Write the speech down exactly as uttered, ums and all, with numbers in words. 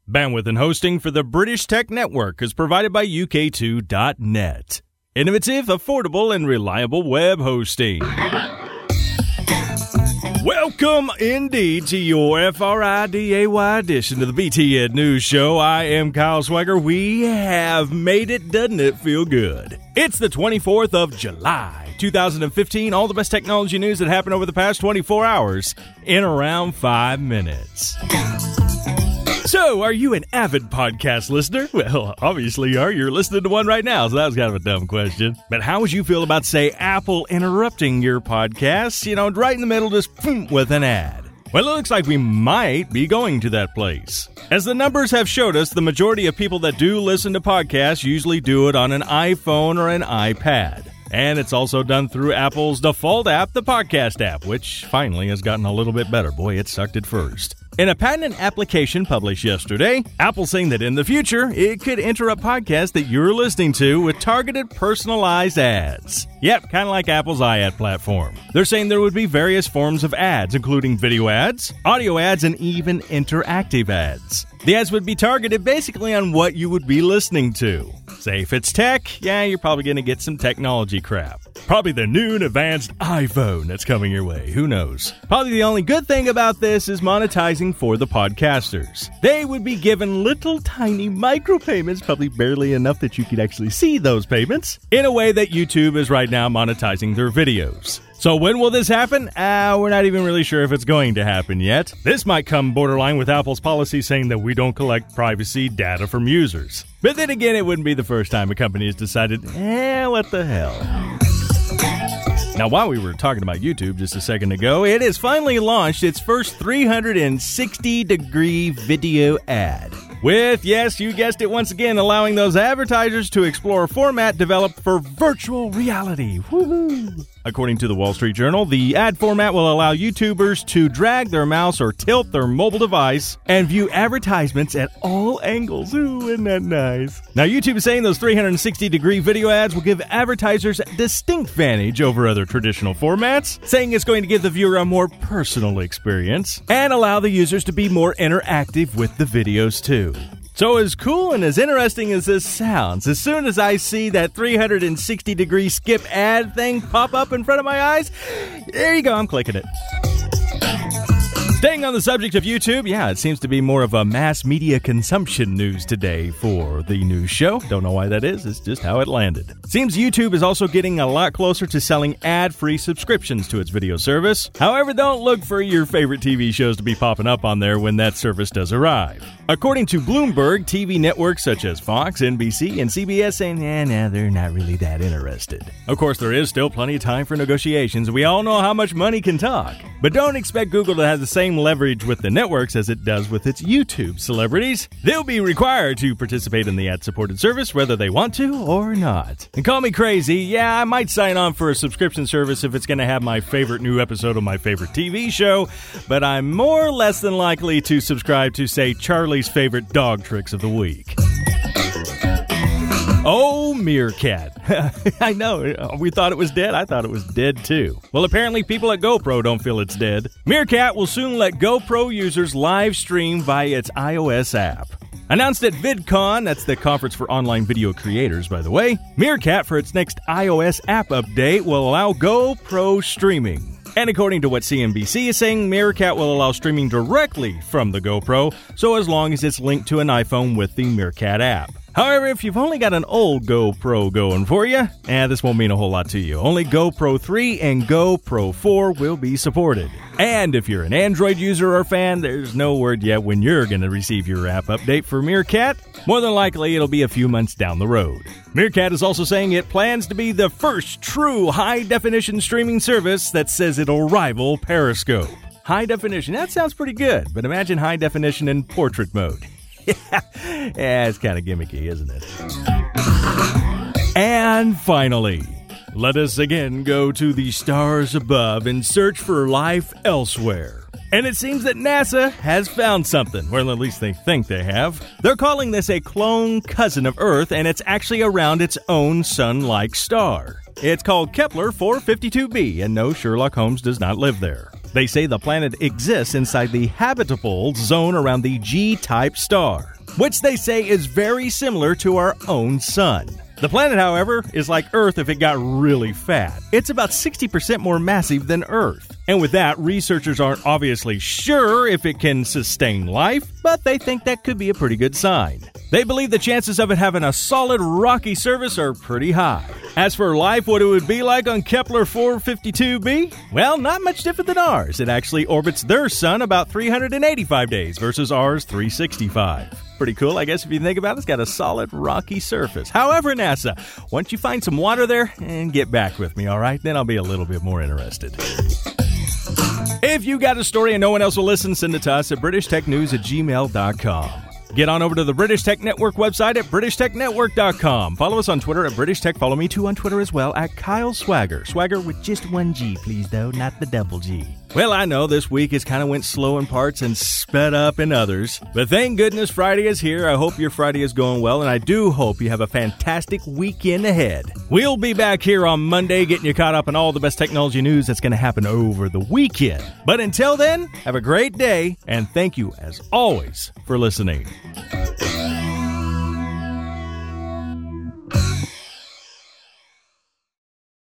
Bandwidth and hosting for the British Tech Network is provided by U K two dot net. Innovative, affordable, and reliable web hosting. Welcome indeed to your F R I D A Y edition of the B T Ed News Show. I am Kyle Swagger. We have made it. Doesn't it feel good? It's the twenty-fourth of July, two thousand fifteen. All the best technology news that happened over the past twenty-four hours in around five minutes. So, are you an avid podcast listener? Well, obviously you are. You're listening to one right now, so that was kind of a dumb question. But how would you feel about, say, Apple interrupting your podcast, you know, right in the middle, just boom, with an ad? Well, it looks like we might be going to that place. As the numbers have showed us, the majority of people that do listen to podcasts usually do it on an iPhone or an iPad. And it's also done through Apple's default app, the Podcast app, which finally has gotten a little bit better. Boy, it sucked at first. In a patent application published yesterday, Apple's saying that in the future, it could interrupt podcasts that you're listening to with targeted personalized ads. Yep, kind of like Apple's iAd platform. They're saying there would be various forms of ads, including video ads, audio ads, and even interactive ads. The ads would be targeted basically on what you would be listening to. Say if it's tech, yeah, you're probably going to get some technology crap. Probably the new and advanced iPhone that's coming your way. Who knows? Probably the only good thing about this is monetizing for the podcasters. They would be given little tiny micropayments, probably barely enough that you could actually see those payments, in a way that YouTube is right now monetizing their videos. So when will this happen? Uh, we're not even really sure if it's going to happen yet. This might come borderline with Apple's policy saying that we don't collect privacy data from users. But then again, it wouldn't be the first time a company has decided, eh, what the hell. Now, while we were talking about YouTube just a second ago, it has finally launched its first three sixty degree video ad. With, yes, you guessed it once again, allowing those advertisers to explore a format developed for virtual reality. Woohoo! According to the Wall Street Journal, the ad format will allow YouTubers to drag their mouse or tilt their mobile device and view advertisements at all angles. Ooh, isn't that nice? Now, YouTube is saying those three sixty degree video ads will give advertisers a distinct advantage over other traditional formats, saying it's going to give the viewer a more personal experience and allow the users to be more interactive with the videos too. So as cool and as interesting as this sounds, as soon as I see that three sixty degree skip ad thing pop up in front of my eyes, there you go, I'm clicking it. Staying on the subject of YouTube, yeah, it seems to be more of a mass media consumption news today for the news show. Don't know why that is, it's just how it landed. Seems YouTube is also getting a lot closer to selling ad-free subscriptions to its video service. However, don't look for your favorite T V shows to be popping up on there when that service does arrive. According to Bloomberg, T V networks such as Fox, N B C, and C B S saying, eh, nah, they're not really that interested. Of course, there is still plenty of time for negotiations. We all know how much money can talk. But don't expect Google to have the same leverage with the networks as it does with its YouTube celebrities. They'll be required to participate in the ad-supported service whether they want to or not. And call me crazy, yeah, I might sign on for a subscription service if it's going to have my favorite new episode of my favorite T V show, but I'm more or less than likely to subscribe to, say, Charlie's favorite dog tricks of the week. Oh, Meerkat. I know, we thought it was dead. I thought it was dead too. Well, apparently people at GoPro don't feel it's dead. Meerkat will soon let GoPro users live stream via its iOS app. Announced at VidCon, that's the conference for online video creators, by the way, Meerkat, for its next iOS app update, will allow GoPro streaming. And according to what C N B C is saying, Meerkat will allow streaming directly from the GoPro, so as long as it's linked to an iPhone with the Meerkat app. However, if you've only got an old GoPro going for you, eh, this won't mean a whole lot to you. Only GoPro three and GoPro four will be supported. And if you're an Android user or fan, there's no word yet when you're going to receive your app update for Meerkat. More than likely, it'll be a few months down the road. Meerkat is also saying it plans to be the first true high-definition streaming service that says it'll rival Periscope. High definition, that sounds pretty good, but imagine high definition in portrait mode. Yeah, it's kind of gimmicky, isn't it? And finally, let us again go to the stars above and search for life elsewhere. And it seems that NASA has found something, well, at least they think they have. They're calling this a clone cousin of Earth, and it's actually around its own sun-like star. It's called Kepler four fifty-two b, and no, Sherlock Holmes does not live there. They say the planet exists inside the habitable zone around the G-type star. which they say is very similar to our own sun. The planet, however, is like Earth if it got really fat. It's about sixty percent more massive than Earth. And with that, researchers aren't obviously sure if it can sustain life, but they think that could be a pretty good sign. They believe the chances of it having a solid rocky surface are pretty high. As for life, what it would be like on Kepler four fifty-two b? Well, not much different than ours. It actually orbits their sun about three hundred eighty-five days versus ours three hundred sixty-five. Pretty cool, I guess, if you think about it. It's got a solid rocky surface. However, NASA, once you find some water there, and get back with me, all right? Then I'll be a little bit more interested. If you got a story and no one else will listen, send it to us at british tech news at gmail dot com. Get on over to the British Tech Network website at british tech network dot com. Follow us on Twitter at British Tech. Follow me, too, on Twitter as well, at Kyle Swagger. Swagger with just one G, please, though, not the double G. Well, I know this week has kind of went slow in parts and sped up in others. But thank goodness Friday is here. I hope your Friday is going well, and I do hope you have a fantastic weekend ahead. We'll be back here on Monday getting you caught up on all the best technology news that's going to happen over the weekend. But until then, have a great day, and thank you, as always, for listening.